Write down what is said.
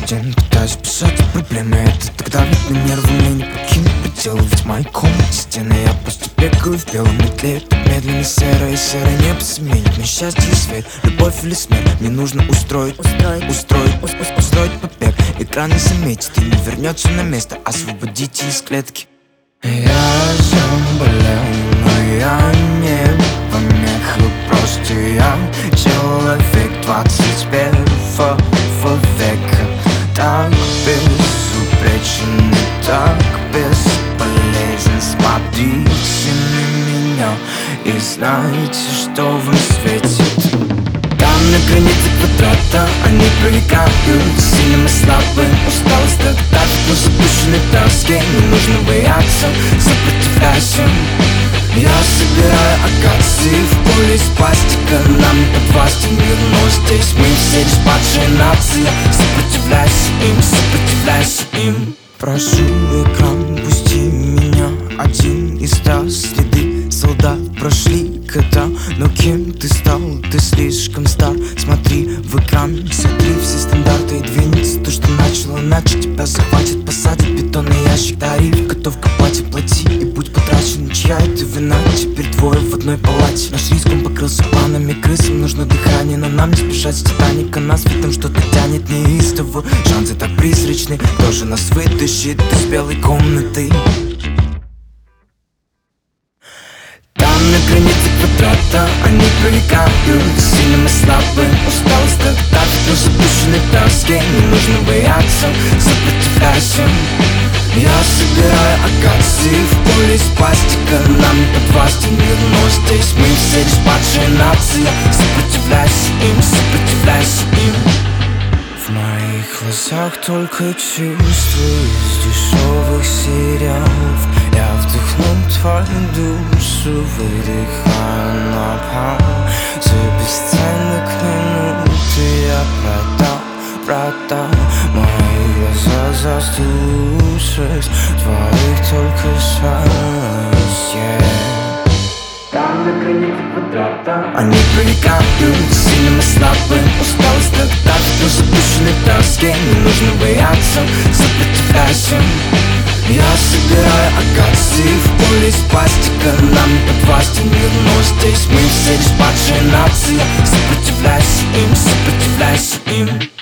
стен, пытаюсь бежать от проблемы. Это тогда видно нервы, мне не покинуть пределы. Ведь в моей комнате стены, я просто бегаю в белом и тлею так медленно серое. Серое небо заменит мне счастье и свет, любовь или смерть. Мне нужно устроить побег. Экран не заметит и не вернется на место. Освободите из клетки. Я заболел, но я не помеха. Просто я человек 21 века. Так безупречен и так бесполезен. Смотрите на меня и знайте, что вам светит. Там на границе квадрата они проиграют. Сильным и слабым усталость давит на запущенной доске. Не нужно бояться, сопротивляйся. Я собираю акации в поле из пластика. Нам не подвластен мир, но здесь мы все лишь падшая нация. Сопротивляйся им, сопротивляйся им. Прошу, экран, пусти меня. Один из 100 следы солдат прошли года. Но кем ты стал? Ты слишком стар. Смотри в экран, смотри все стандарты и двинется то, что начало. Иначе тебя захватит, посадит бетонный ящик. Тариф, готов копать и плати, и будь потрачен. Чья это вина? Теперь двое в одной палате. Наш риском покрылся планами крысам. Нужно дыхание, но нам не спешать с Титаника. Нас в этом что-то тянет неистово. Шансы так призрачны, тоже нас вытащит из белой комнаты. Там на границе квадрата они проиграют. Сильным и слабым усталость давит на запущенной доске. Не нужно бояться, сопротивляйся. Я собираю акации в поле из пластика. Нам не подвластен мир, но здесь мы все лишь падшая нация. Сопротивляйся им, сопротивляйся им. В моих глазах только чувства из дешевых сериалов. Я вдохнул твою душу, выдыхаю на пол. За бесценок минуты я продал мои глаза, заслушать твоих только счастье. Там на границе квадрата они проиграют. Сильным и слабым усталость давит на запущенной доске. Не нужно бояться, сопротивляйся. Я собираю акации в поле из пластика. Нам не подвластен мир, но здесь мы все лишь падшая нация. Сопротивляйся им, сопротивляйся им.